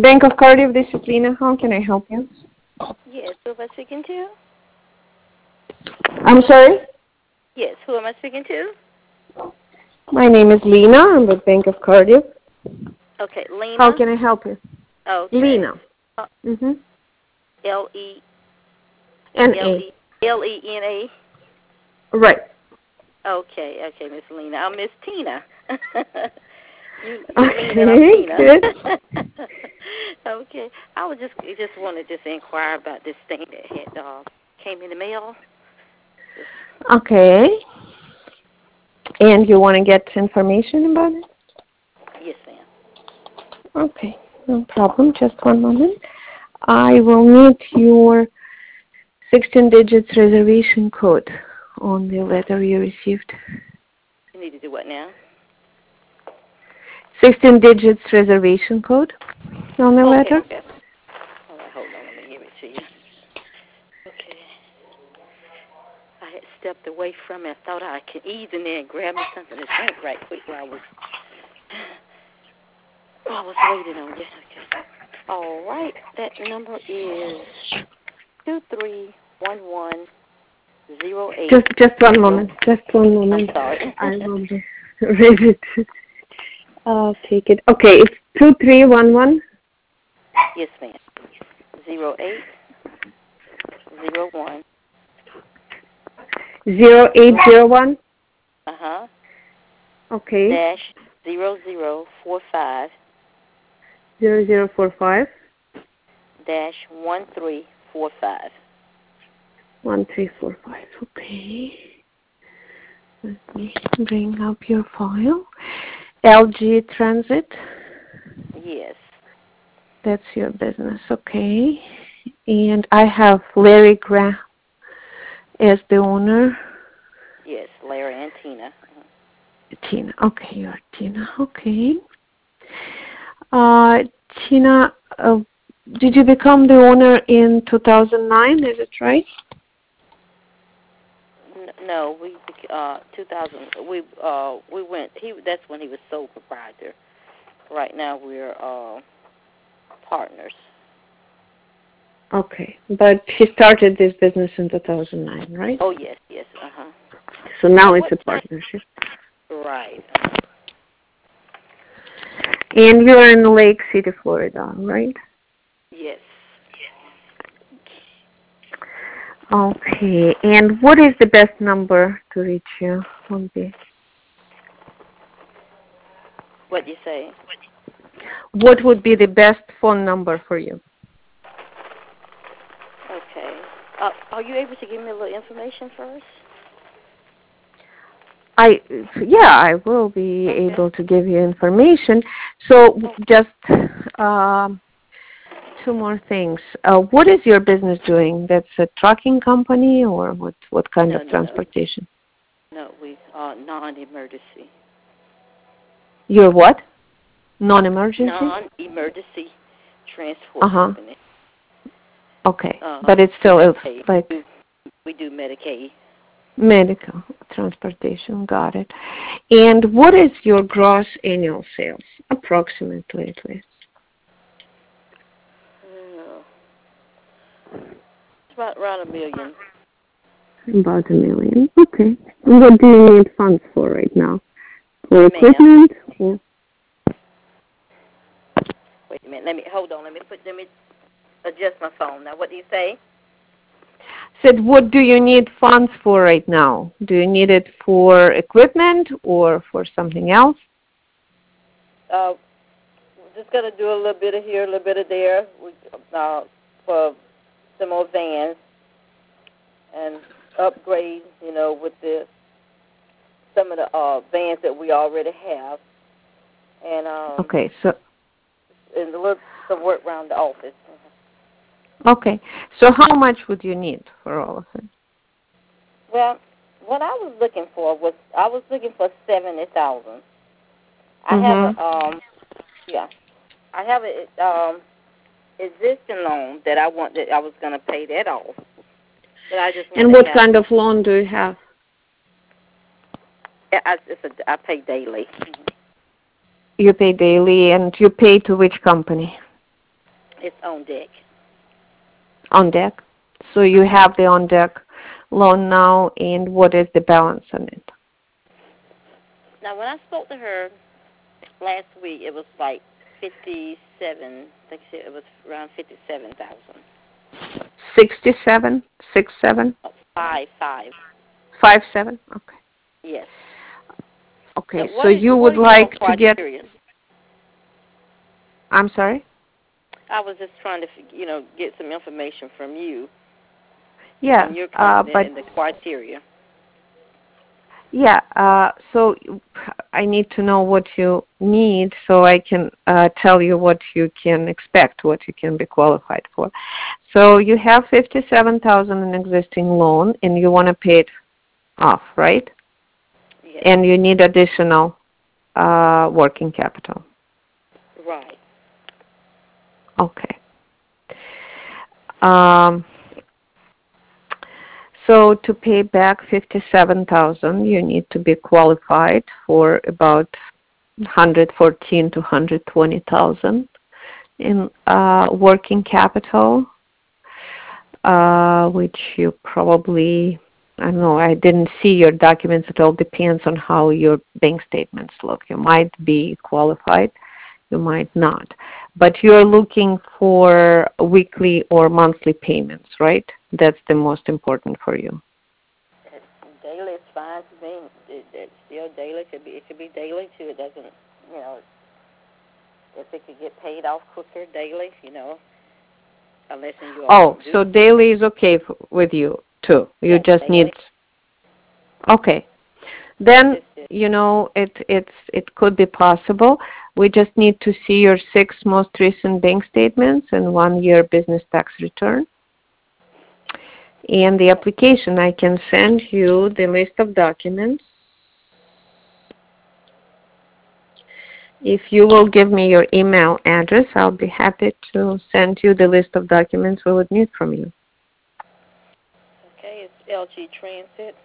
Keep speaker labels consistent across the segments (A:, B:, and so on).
A: Bank of Cardiff, this is Lena. How can I help you?
B: Yes, who am I speaking to?
A: I'm sorry?
B: Yes, who am I speaking to?
A: My name is Lena. I'm with Bank of Cardiff.
B: Okay, Lena.
A: How can I help you?
B: Okay.
A: Lena. Mm-hmm.
B: Lena.
A: Right.
B: Okay, Miss Lena. I'm Miss Tina. you
A: Okay,
B: Lena and I'm Tina.
A: good.
B: Okay. I was just wanted to inquire about this thing that had came in the mail.
A: Okay. And you want to get information about it?
B: Yes, ma'am.
A: Okay, no problem. Just one moment. I will need your 16 digits reservation code on the letter you received.
B: You need to do what now?
A: 16 digits reservation code on the letter.
B: Okay. All right, hold on. Let me give it to you. Okay. I had stepped away from it. I thought I could ease in there and grab me something to drink right quick while I was waiting on you. Okay. All right. That number is 231108.
A: Just one moment. Just one moment.
B: I'm sorry.
A: I will be ready to take it. Okay, it's 2311.
B: Yes, ma'am. 0801.
A: 0801. Okay.
B: Dash 0045.
A: 0045.
B: Dash 1345.
A: 1345. Okay. Let me bring up your file. LG Transit.
B: Yes.
A: That's your business. Okay. And I have Larry Graham as the owner.
B: Yes, Larry and Tina.
A: Tina. Okay, you're Tina. Okay. Tina, did you become the owner in 2009? Is it right?
B: No, we 2000. We went. That's when he was sole proprietor. Right now we're partners.
A: Okay, but he started this business in 2009, right?
B: Oh yes.
A: So now it's a partnership.
B: Right.
A: And you're in Lake City, Florida, right?
B: Yes.
A: Okay, and what is the best number to reach you?
B: What do you say?
A: What would be the best phone number for you?
B: Okay. Are you able to give me a little information first?
A: I will be able to give you information. So just two more things. What is your business doing? That's a trucking company, or what kind of transportation?
B: No, we are non-emergency.
A: You're what? Non-emergency?
B: Non-emergency transport company.
A: Okay, but it's still like
B: we do Medicaid.
A: Medical transportation, got it. And what is your gross annual sales, approximately at least?
B: It's about around $1 million.
A: About $1 million. Okay. And what do you need funds for right now? For equipment? Or?
B: Wait a minute. Hold on. Let me adjust my phone. Now, what do you say?
A: Said, what do you need funds for right now? Do you need it for equipment or for something else?
B: We're just going to do a little bit of here, a little bit of there for some more vans and upgrade, with some of the vans that we already have. And
A: okay, so
B: and some work around the office.
A: Okay, so how much would you need for all of it?
B: Well, what I was looking for was $70,000. I have I have a existing loan that I was going to pay that off. But I just
A: and what kind of loan do you have?
B: I pay daily.
A: You pay daily, and you pay to which company?
B: It's on deck.
A: On deck. So you have the on deck loan now, and what is the balance on it?
B: Now, when I spoke to her last week, it was like 57. I think it was around 57,000.
A: 67, 67,
B: Oh, five.
A: 57. Okay.
B: Yes.
A: Okay.
B: What
A: So you
B: what
A: would
B: are your
A: like to get.
B: criteria?
A: I'm sorry.
B: I was just trying to, get some information from you
A: Yeah.
B: on your company
A: But
B: and the criteria.
A: yeah. So I need to know what you need so I can tell you what you can expect, what you can be qualified for. So you have 57,000 in existing loan, and you want to pay it off, right?
B: Yes.
A: And you need additional working capital.
B: Right.
A: Okay. So to pay back 57,000, you need to be qualified for about 114 to 120,000 in working capital, which you probably, I don't know, I didn't see your documents. It all depends on how your bank statements look. You might be qualified, you might not. But you're looking for weekly or monthly payments, right? That's the most important for you.
B: Daily is fine to me. It's still daily. It could be daily too. It doesn't, if it could get paid off quicker daily, unless you all
A: Oh,
B: do.
A: so daily is okay with you too. You
B: Yes,
A: just
B: daily.
A: need. Okay. Then it could be possible. We just need to see your 6 most recent bank statements and 1-year business tax return. And the application, I can send you the list of documents. If you will give me your email address, I'll be happy to send you the list of documents we would need from you.
B: Okay, it's LG Transit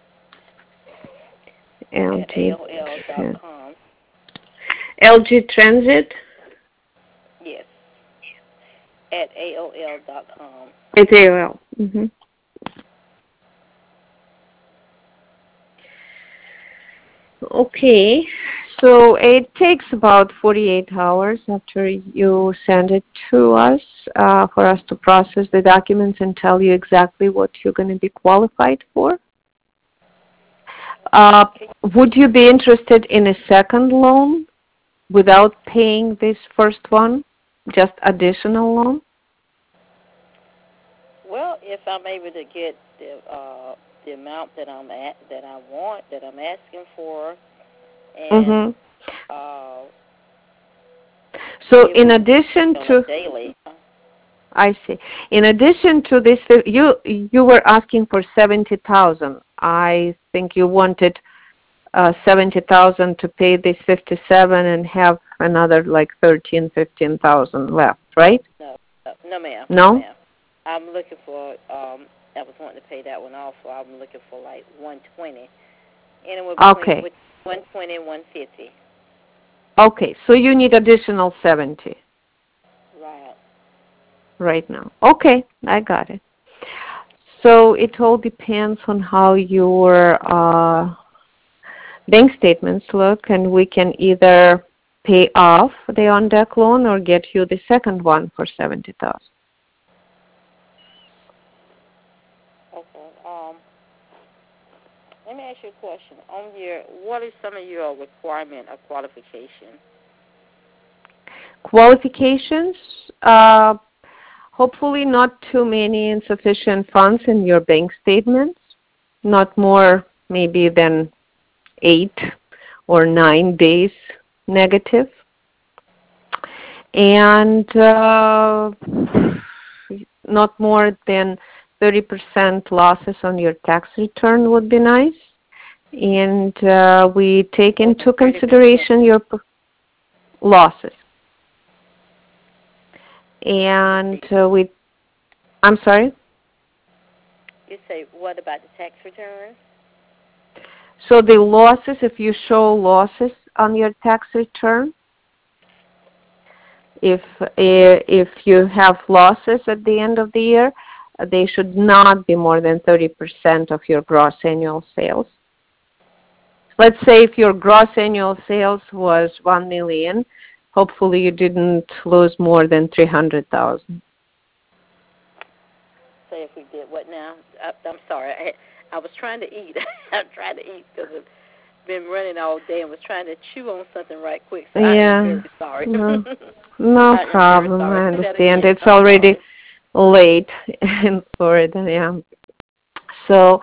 A: LG,
B: at AOL.com.
A: LG Transit
B: Yes, at AOL.com.
A: at AOL. Mm-hmm. Okay, so it takes about 48 hours after you send it to us for us to process the documents and tell you exactly what you're going to be qualified for. Would you be interested in a second loan without paying this first one, just additional loan?
B: Well, if I'm able to get the amount that I'm asking for, and
A: Mm-hmm. So in addition to
B: daily.
A: I see. In addition to this, you were asking for 70,000. I think you wanted 70,000 to pay this 57 and have another like 15,000 left, right?
B: No, ma'am.
A: No?
B: Ma'am. I'm looking for. I was wanting to pay that one off, so I'm looking for like 120, anywhere between 120 and 150.
A: Okay, so you need additional 70.
B: Right.
A: Right now. Okay, I got it. So it all depends on how your bank statements look, and we can either pay off the on-deck loan or get you the second one for 70,000.
B: Okay. Let me ask you a question. What is some of your requirement of qualification?
A: Qualifications? Hopefully not too many insufficient funds in your bank statements, not more maybe than 8 or 9 days negative. And not more than 30% losses on your tax return would be nice. And we take into consideration your losses. And I'm sorry?
B: You say, what about the tax return?
A: So the losses, if you show losses on your tax return, If you have losses at the end of the year, they should not be more than 30% of your gross annual sales. Let's say if your gross annual sales was $1 million, hopefully you didn't lose more than $300,000.
B: Say if we did what now? I'm sorry. I was trying to eat. I'm trying to eat because I've been running all day and was trying to chew on something right quick. So I am very sorry.
A: No problem. I understand. It's already late in Florida. Yeah. So,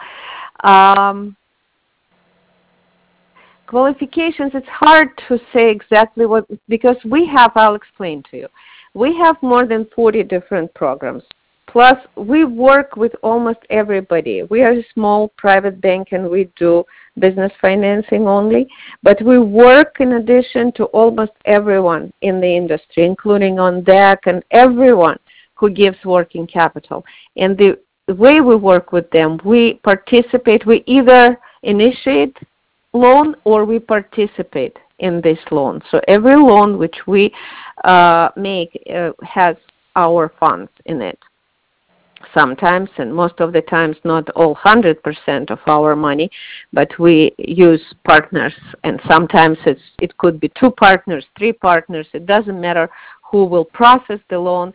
A: qualifications, it's hard to say exactly what, because I'll explain to you. We have more than 40 different programs. Plus, we work with almost everybody. We are a small private bank and we do business financing only, but we work in addition to almost everyone in the industry, including on deck and everyone who gives working capital. And the way we work with them, we participate, we either initiate loan or we participate in this loan. So every loan which we make has our funds in it. Sometimes, and most of the times, not all 100% of our money, but we use partners, and sometimes it could be 2 partners, 3 partners. It doesn't matter who will process the loan.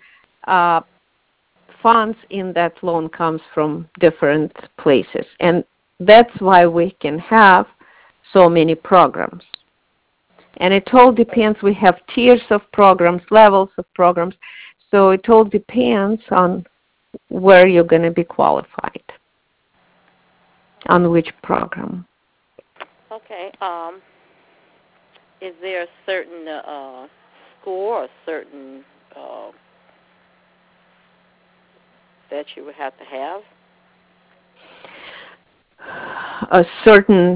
A: Funds in that loan comes from different places, and that's why we can have so many programs. And it all depends. We have tiers of programs, levels of programs, so it all depends on where you're going to be qualified, on which program.
B: Okay. Is there a certain score, a certain that you would have to have?
A: A certain,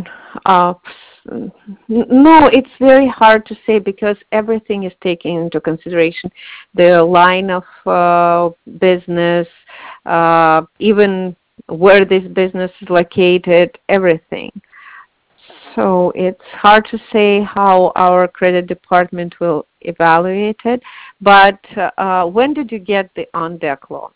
A: no, it's very hard to say because everything is taken into consideration. The line of business, even where this business is located, everything. So it's hard to say how our credit department will evaluate it. But when did you get the on-deck loan?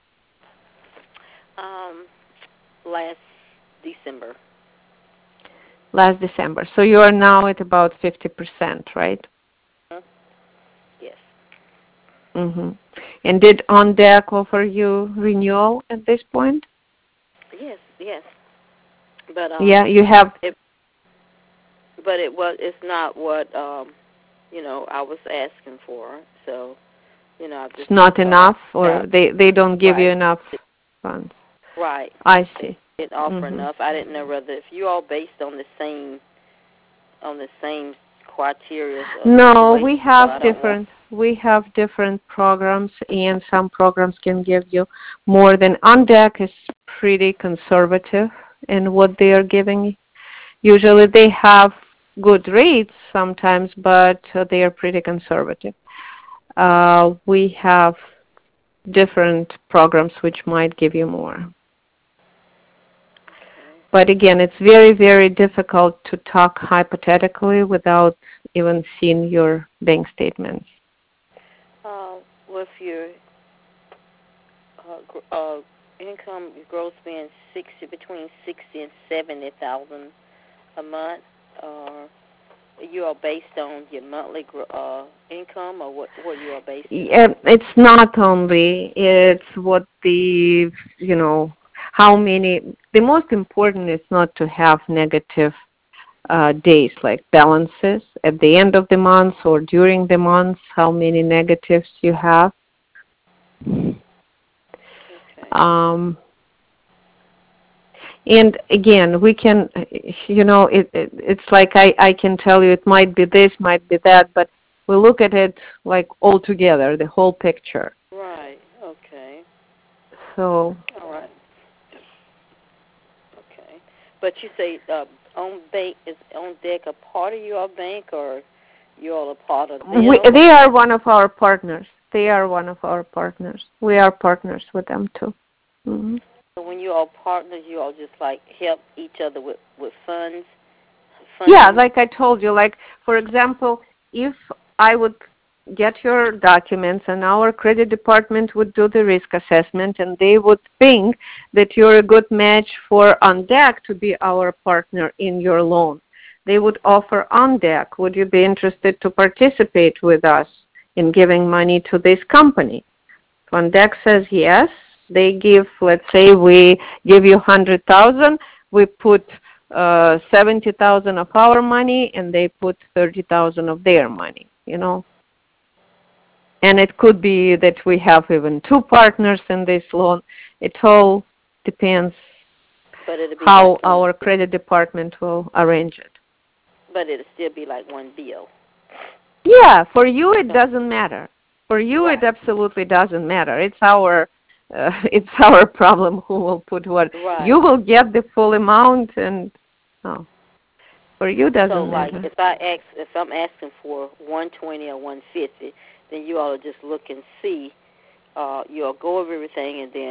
B: Last December.
A: Last December. So you are now at about 50%, right?
B: Yes.
A: Mm-hmm. And did OnDeck offer you renewal at this point?
B: Yes. But
A: yeah, you have.
B: But it's not what I was asking for. So
A: it's not enough, or they don't give you enough funds.
B: Right.
A: I see.
B: They didn't offer enough. I didn't know whether if you all based on the same criteria.
A: No, we have different. We have different programs, and some programs can give you more than OnDeck is pretty conservative in what they are giving. Usually, they have good rates sometimes, but they are pretty conservative. We have different programs which might give you more. But again, it's very, very difficult to talk hypothetically without even seeing your bank statements.
B: With your income, your gross being between $60,000 and $70,000 a month, you are based on your monthly income, or what you are based on?
A: It's not only. It's what how many. The most important is not to have negative days, like balances at the end of the month or during the month, how many negatives you have.
B: Okay.
A: And again, we can, it's like I can tell you it might be this, might be that, but we look at it like all together, the whole picture.
B: Right. Okay.
A: So.
B: All right. Okay. But you say OnDeck a part of your bank, or you all a part of them?
A: They are one of our partners. We are partners with them too. Mm-hmm.
B: So when you all partners, you all just like help each other with funds?
A: Yeah, like I told you, like for example, if I would get your documents, and our credit department would do the risk assessment, and they would think that you're a good match for OnDeck to be our partner in your loan. They would offer OnDeck. Would you be interested to participate with us in giving money to this company? If OnDeck says yes, they give, let's say we give you $100,000, we put 70,000 of our money, and they put 30,000 of their money, And it could be that we have even two partners in this loan. It all depends how our credit department will arrange it.
B: But it'll still be like one bill.
A: Yeah, for you it doesn't matter. For you it absolutely doesn't matter. It's our problem who will put what.
B: Right.
A: You will get the full amount, and for you doesn't matter.
B: So if I'm asking for 120 or 150, then you all just look and see. You'll go over everything, and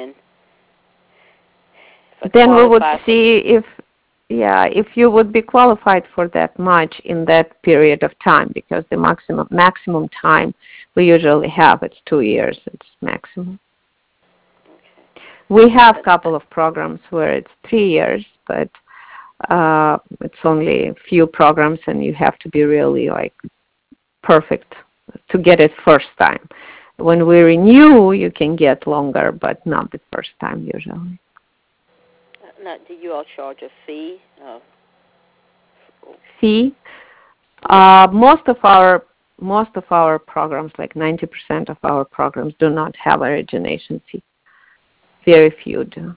B: then
A: we would see if you would be qualified for that much in that period of time, because the maximum time we usually have, it's 2 years. It's maximum.
B: Okay.
A: We have a couple of programs where it's 3 years, but it's only a few programs, and you have to be really perfect to get it first time. When we renew, you can get longer, but not the first time usually.
B: Now, do you all charge a fee?
A: Fee? Most of our programs, like 90% of our programs, do not have origination fee. Very few do.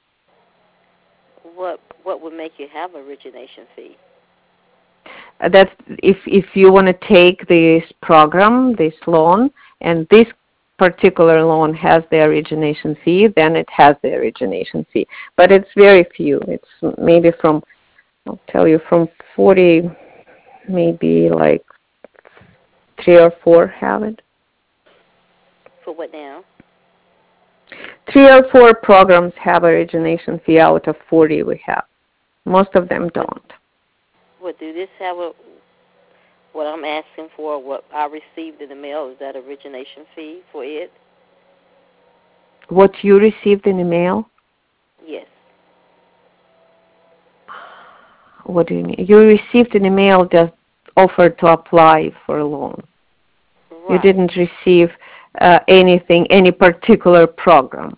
B: What would make you have origination fee?
A: That's if you want to take this program, this loan, and this particular loan has the origination fee, then it has the origination fee. But it's very few. It's maybe from 40, maybe 3 or 4 have it.
B: For what now?
A: 3 or 4 programs have origination fee out of 40 we have. Most of them don't.
B: Well, do this have what I'm asking for, what I received in the mail, is that origination fee for it?
A: What you received in the mail?
B: Yes.
A: What do you mean? You received in the mail just offer to apply for a loan.
B: Right.
A: You didn't receive any particular program.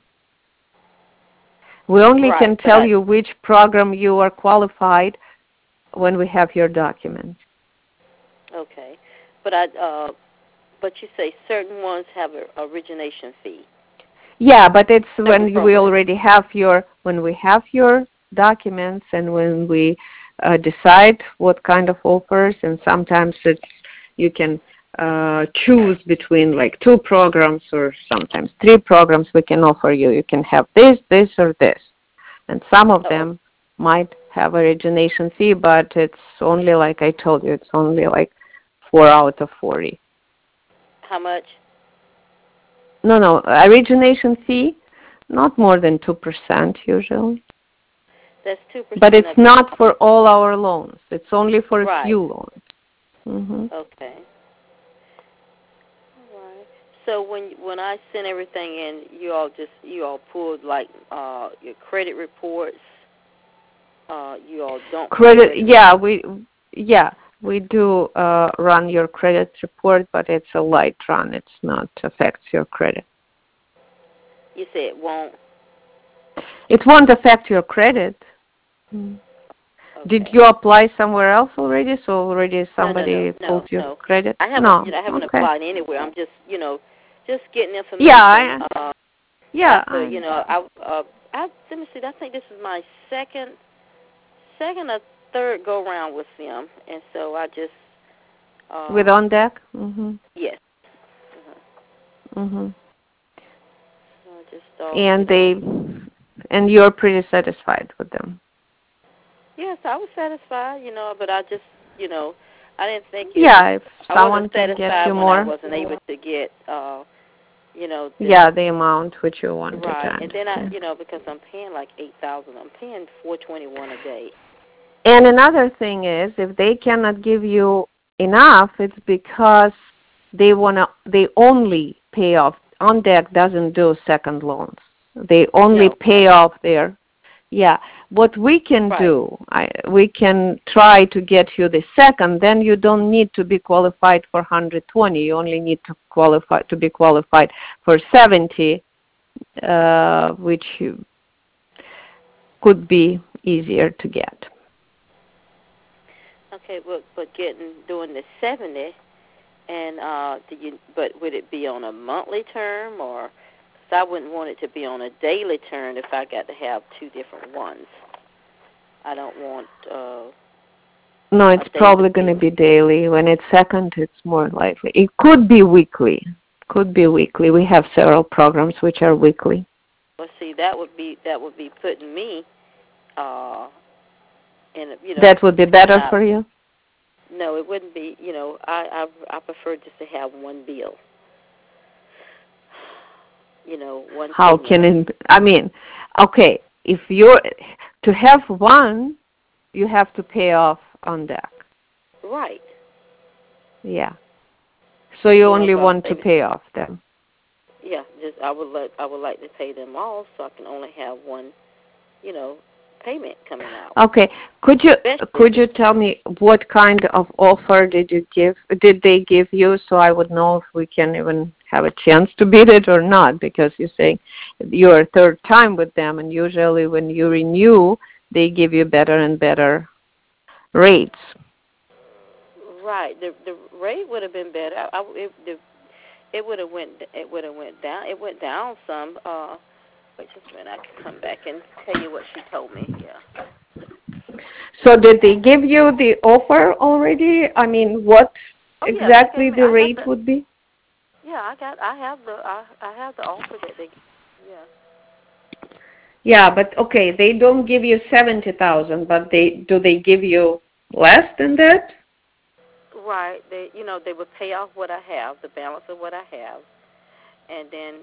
A: We only can tell you which program you are qualified when we have your documents.
B: Okay, but you say certain ones have an origination fee.
A: Yeah, but it's when we already have when we have your documents, and when we decide what kind of offers, and sometimes you can choose between 2 programs or sometimes 3 programs we can offer you. You can have this, or this. And some of them might have origination fee, but it's only, like I told you, it's only 4 out of 40.
B: How much?
A: No, origination fee, not more than 2% usually.
B: That's 2%.
A: But it's not for all our loans. It's only for a few loans. Mm-hmm.
B: Okay. All right. So when I send everything in, you all pulled your credit reports. You all don't
A: credit. We do run your credit report, but it's a light run. It's not affects your credit.
B: You say it won't?
A: It won't affect your credit. Okay. Did you apply somewhere else already? So already somebody pulled your credit?
B: I haven't applied anywhere. I'm just just getting information.
A: Yeah.
B: Let me see. I think this is my second or third go round with them, and so I just
A: with OnDeck. Mhm.
B: Yes.
A: Mhm.
B: So I just thought,
A: and you're pretty satisfied with them.
B: Yes, I was satisfied, but I just, I didn't think.
A: If someone can get you more.
B: I wasn't able to get,
A: the amount which you wanted.
B: Right, and then because I'm paying $8,000, I'm paying $421 a day.
A: And another thing is, if they cannot give you enough, it's because they only pay off. On Deck doesn't do second loans. They only pay off their. Yeah, what we can do, we can try to get you the second. Then you don't need to be qualified for 120. You only need to be qualified for 70, which could be easier to get.
B: Okay, but doing the 70, and but would it be on a monthly term, or? Because I wouldn't want it to be on a daily term if I got to have two different ones. I don't want.
A: No, it's probably going to be daily. When it's second, it's more likely. It could be weekly. We have several programs which are weekly.
B: Well, see, that would be putting me.
A: That would be better for you?
B: No, it wouldn't be. I prefer just to have one bill. One.
A: How can it? I mean, okay, if you're to have one, you have to pay off on Deck.
B: Right.
A: Yeah. So you only want to pay off them.
B: Yeah, I would like to pay them off so I can only have one, payment coming out.
A: Okay. Could you tell me what kind of offer did they give you, so I would know if we can even have a chance to beat it or not? Because you're saying you're third time with them, and usually when you renew, they give you better and better rates.
B: Right. The rate would have been better. It would have went down. It went down some. Wait just a minute. I can come back and tell you what she told me. Yeah.
A: So did they give you the offer already? I mean, what exactly the rate would be?
B: Yeah, I have the offer that they. Yeah.
A: Yeah, but okay, they don't give you 70,000, but do they give you less than that?
B: Right. They would pay off what I have, the balance of what I have, and then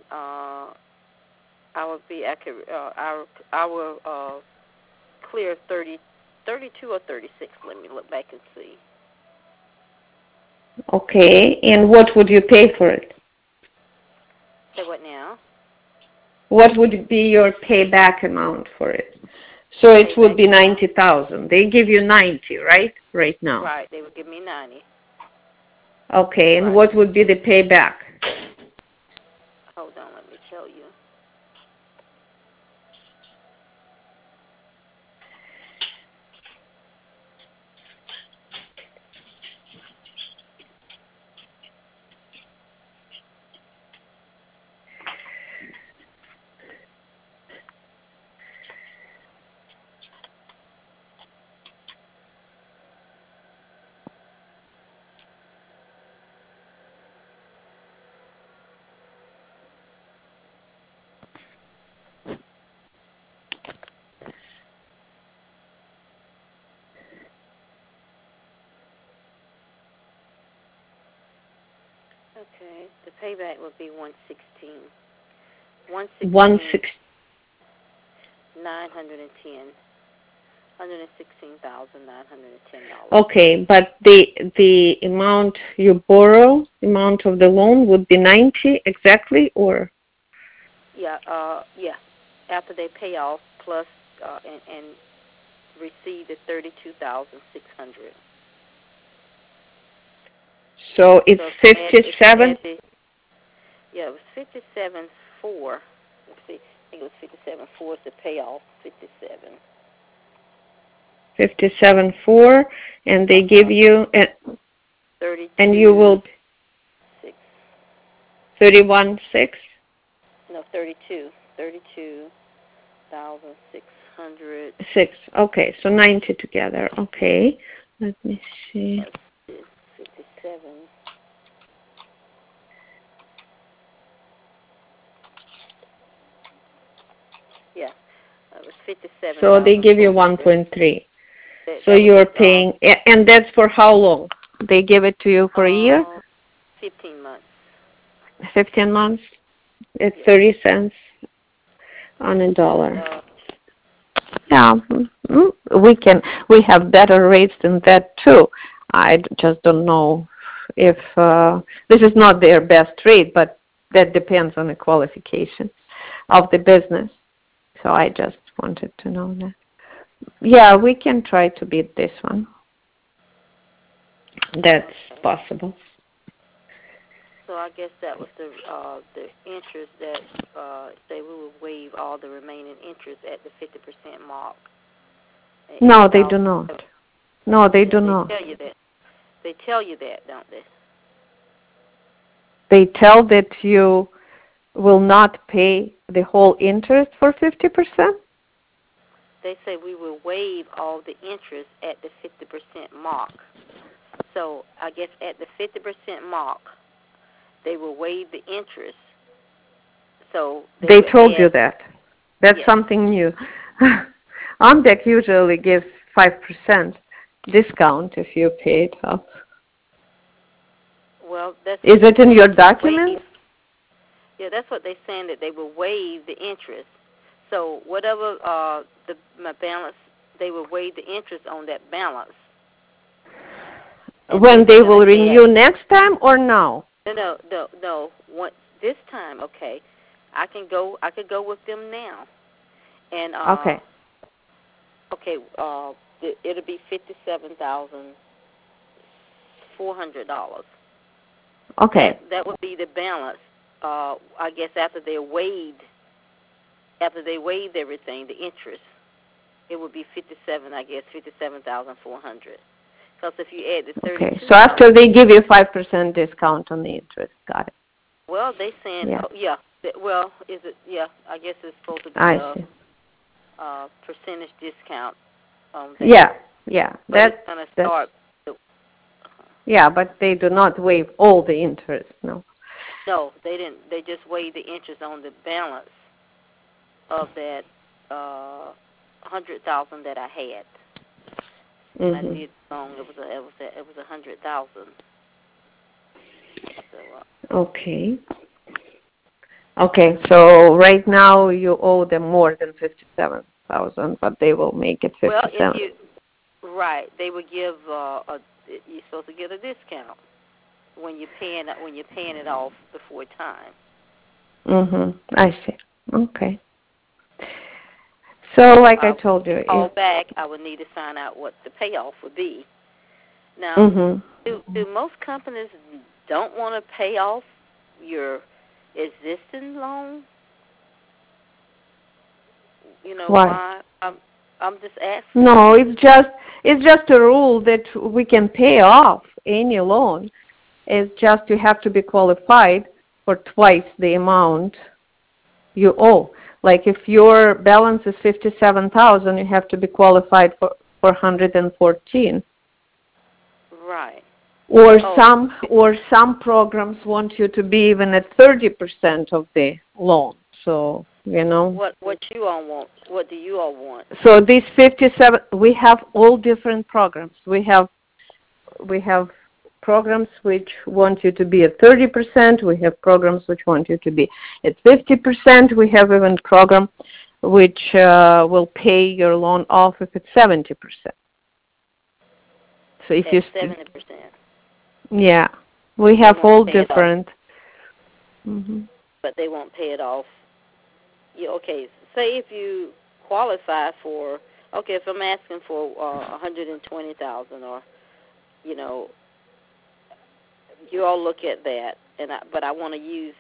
B: I will clear 32 or 36. Let me look back and see.
A: Okay, and what would you pay for it?
B: Say what now?
A: What would be your payback amount for it? So it would be 90,000. They give you 90, right? Right now.
B: Right. They would give me 90.
A: Okay, and what would be the payback?
B: Hold on, let me tell you. Okay, the payback would be 116. 116. 910. $116,910.
A: Okay, but the amount you borrow, amount of the loan would be 90 exactly, or?
B: Yeah. After they pay off plus and receive the $32,600.
A: So it's 57.
B: Yeah, it was 57.4. Let's see, I think it was 57.4 is the payoff. 57.
A: 57.4, and they give you
B: 32.
A: And you will
B: 6.
A: 31.6.
B: No, 32. 32,600.
A: 6. Okay, so 90 together. Okay, let me see.
B: 57. Yeah, it was 57.
A: So they give you 1.3. So you're paying, and that's for how long? They give it to you for a year?
B: 15 months.
A: 15 months? It's 30 cents on a dollar. Yeah, we have better rates than that too. I just don't know if this is not their best rate, but that depends on the qualification of the business. So I just wanted to know that. Yeah, we can try to beat this one. That's possible.
B: So I guess that was the interest that say we will waive all the remaining interest at the 50% mark.
A: No, they do not. No, they do not.
B: They tell you that. They tell you that, don't they?
A: They tell that you will not pay the whole interest for 50%?
B: They say we will waive all the interest at the 50% mark. So I guess at the 50% mark, they will waive the interest. So
A: they told you that. That's
B: yes.
A: Something new. OnDeck usually gives 5% discount if you pay it off.
B: Well, that's
A: is it in your documents?
B: Yeah, that's what they're saying, that they will waive the interest. So whatever my balance, they will waive the interest on that balance.
A: When they will renew next time or now?
B: No. This time, okay. I could go with them now. And
A: okay.
B: Okay, it'll be $57,400.
A: Okay.
B: That would be the balance. I guess after they waived everything, the interest, it would be 57,400. Because if you add the 32.
A: Okay. So after they give you 5% discount on the interest, got it.
B: Well, they saying,
A: yeah.
B: Well, is it? Yeah, I guess it's supposed to be a percentage discount on that.
A: Yeah.
B: But it's going to start.
A: Yeah, but they do not waive all the interest, no.
B: No, they didn't. They just waived the interest on the balance of that $100,000 that I had. And I did wrong. It was $100,000. So,
A: Okay. So right now you owe them more than $57,000, but they will make it $57,000.
B: Right, they would give you're supposed to get a discount when you're paying it off before time.
A: I see. Okay. So, like I told you,
B: call back, I would need to find out what the payoff would be. Now, do most companies don't want to pay off your existing loan? You know why? I'm just asking.
A: No, it's just a rule that we can pay off any loan. It's just you have to be qualified for twice the amount you owe. Like if your balance is $57,000, you have to be qualified for $114,000.
B: Right.
A: Or some programs want you to be even at 30% of the loan. So,
B: What you all want? What do you all want?
A: So these 57, we have all different programs. We have programs which want you to be at 30%. We have programs which want you to be at 50%. We have even program which will pay your loan off if it's 70%. So if you
B: 70%.
A: Yeah, we have all different.
B: But they won't pay it off. Okay, say if you qualify for, if I'm asking for $120,000, or you all look at that, but I want to use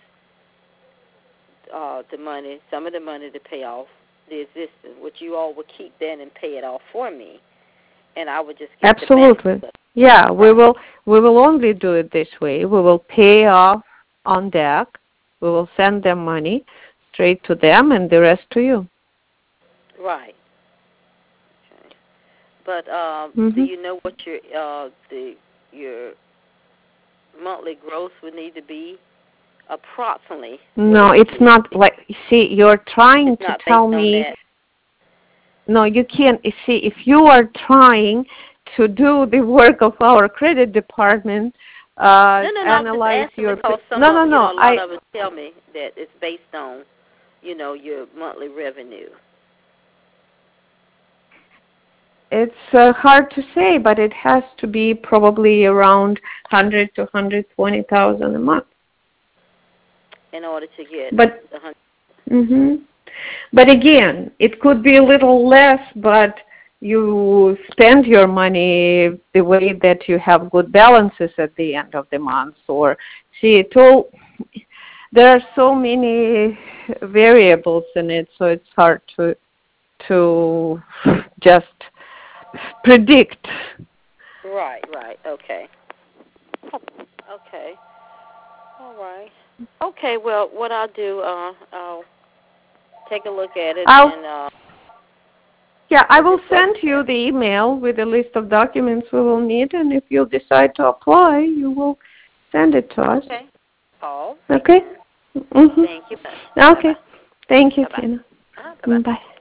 B: some of the money to pay off the existing, which you all would keep that and pay it off for me, and I would just get
A: Absolutely.
B: the benefit.
A: Yeah, we will only do it this way. We will pay off OnDeck. We will send them money straight to them, and the rest to you.
B: Right. Okay. But do you know what your monthly gross would need to be approximately?
A: No, it's not like, see, you're trying to tell me. No, you can't. See, if you are trying to do the work of our credit department, analyze your.
B: A lot of us tell me that it's based on, your monthly revenue.
A: It's hard to say, but it has to be probably around 100 to 120,000 a month.
B: In order to get
A: But
B: the 100.
A: But again, it could be a little less, but you spend your money the way that you have good balances at the end of the month. Or see, there are so many variables in it, so it's hard to just predict.
B: Right. Okay. Okay. All right. Okay, well, what I'll do, I'll take a look at it
A: Yeah, I will send you the email with a list of documents we will need, and if you decide to apply, you will send it to us.
B: Okay. Paul.
A: Okay?
B: Thank you.
A: Okay. Thank you,
B: Bye-bye.
A: Tina.
B: Bye-bye.
A: Bye.